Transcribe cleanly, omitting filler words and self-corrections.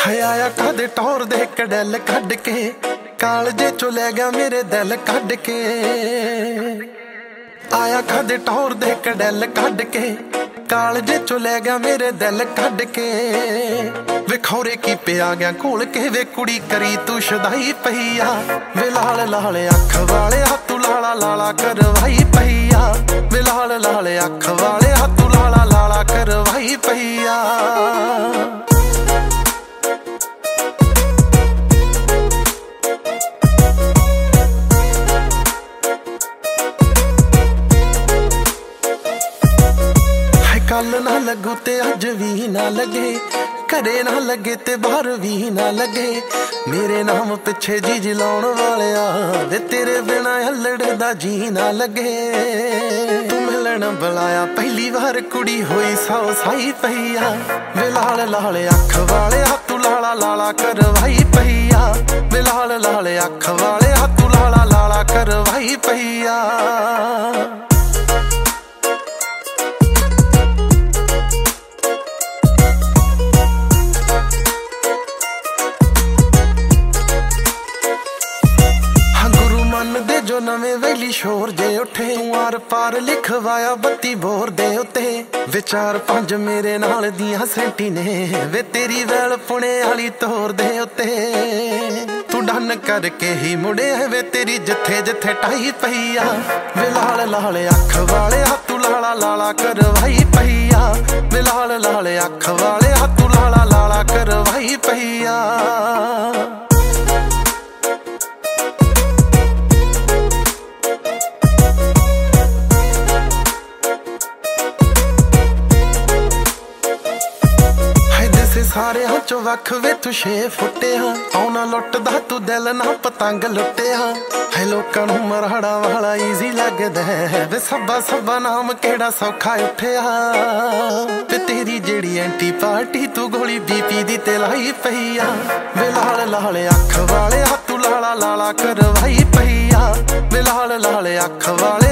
ਆਇਆ ਕਦੇ ਟੌਰ ਦੇ ਕੜੈਲ ਕੱਢ ਕੇ, ਕਾਲਜੇ ਚੋਂ ਲੈ ਗਿਆ ਮੇਰੇ ਦਿਲ ਕੱਢ ਕੇ। ਆਇਆ ਕਦੇ ਟੌਰ ਦੇ ਕੜੈਲ ਕੱਢ ਕੇ, ਕਾਲਜੇ ਚੋਂ ਲੈ ਗਿਆ ਮੇਰੇ ਦਿਲ ਕੱਢ ਕੇ। ਵੇ ਖੌਰੇ ਕੀ ਪਿਆ ਗਿਆ ਘੋਲ ਕੇ, ਵੇ ਕੁੜੀ ਕਰੀ ਤੂੰ ਸ਼ਦਾਈ ਪਈ ਆ। ਵੇ ਲਾਲ ਲਾਲ ਅੱਖ ਵਾਲਿਆ ਤੂੰ ਲਾਲਾ ਲਾਲਾ ਕਰਵਾਈ ਪਈ ਆ। ਵੇ ਲਾਲ ਲਾਲ ਅੱਖ ਵਾਲਿਆ ਤੂੰ ਲਾਲਾ ਲਾਲਾ ਕਰਵਾਈ ਪਈ ਆ। ਕੱਲ ਨਾ ਲੱਗੂ ਤੇ ਅੱਜ ਵੀ ਨਾ ਲੱਗੇ, ਘਰੇ ਨਾ ਲੱਗੇ ਤੇ ਬਾਹਰ ਵੀ ਨਾ ਲੱਗੇ। ਮੇਰੇ ਨਾਮ ਪਿੱਛੇ ਜੀ ਜਲਾਉਣ ਵਾਲਿਆ, ਵੇ ਤੇਰੇ ਬਿਨਾ ਹੱਲੜ ਦਾ ਜੀ ਨਾ ਲੱਗੇ। ਤੂੰ ਮਿਲਣ ਬੁਲਾਇਆ ਪਹਿਲੀ ਵਾਰ, ਕੁੜੀ ਹੋਈ ਸੌ ਸਾਈ ਪਈ ਆ। ਵੇ ਲਾਲ ਲਾਲ ਅੱਖ ਵਾਲਿਆ ਤੂੰ ਲਾਲਾ ਲਾਲਾ ਕਰਵਾਈ ਪਈ ਆ। ਵੇ ਲਾਲ ਲਾਲ ਅੱਖ ਵਾਲਿਆ ਤੂੰ ਲਾਲਾ ਲਾਲਾ ਕਰਵਾਈ ਪਈ ਆ। ਦੇ ਜੋ ਨਵੇਂ ਵੈਲੀ ਸ਼ੋਰ ਜੇ ਉੱਠੇ, ਤੂੰ ਆਰ ਪਾਰ ਲਿਖਵਾਇਆ 32 ਬੋਰ ਦੇ ਉੱਤੇ। ਵਿਚਾਰ 5 ਮੇਰੇ ਨਾਲ ਦੀਆਂ ਸੈਂਟੀ ਨੇ, ਵੇ ਤੇਰੀ ਵੈਲ ਪੁਣੇ ਵਾਲੀ ਤੋਰ ਦੇ ਉੱਤੇ। ਤੂੰ ਡੰਨ ਕਰਕੇ ਹੀ ਮੁੜਿਆ, ਵੇ ਤੇਰੀ ਜਿੱਥੇ ਜਿੱਥੇ ਟਾਈ ਪਈ ਆ। ਵੇ ਲਾਲ ਲਾਲ ਅੱਖ ਵਾਲਿਆ ਤੂੰ ਲਾਲਾ ਲਾਲਾ ਕਰਵਾਈ ਪਈ ਆ। ਵੇ ਲਾਲ ਲਾਲ ਅੱਖ ਵਾਲਿਆ ਤੂੰ ਲਾਲਾ ਲਾਲਾ ਕਰਵਾਈ ਪਈ ਆ। ਸਾਰਿਆਂ ਚੋਂ ਵੱਖ ਵੇ ਤੂੰ 6 ਫੁੱਟਿਆ, ਆਉਣਾ ਲੁੱਟਦਾ ਤੂੰ ਦਿਲ ਨਾ ਪਤੰਗ ਲੁੱਟਿਆ। ਹੈ ਲੋਕਾਂ ਨੂੰ ਮਰਾੜਾ ਵਾਲਾ ਈਜ਼ੀ ਲੱਗਦਾ, ਵੇ ਸੱਬਾ ਸੱਬਾ ਨਾਮ ਕਿਹੜਾ ਸੌਖਾ ਉੱਠਿਆ। ਵੇ ਤੇਰੀ ਜਿਹੜੀ ਐਂਟੀ ਪਾਰਟੀ ਤੂੰ ਗੋਲੀ BP ਦੀ ਤੇ ਲਾਈ ਪਈ ਆ। ਵੇ ਲਾਲ ਲਾਲ ਅੱਖ ਵਾਲਿਆ ਤੂੰ ਲਾਲਾ ਲਾਲਾ ਕਰਵਾਈ ਪਈ ਆ। ਵੇ ਲਾਲ ਲਾਲ ਅੱਖ ਵਾਲਿਆ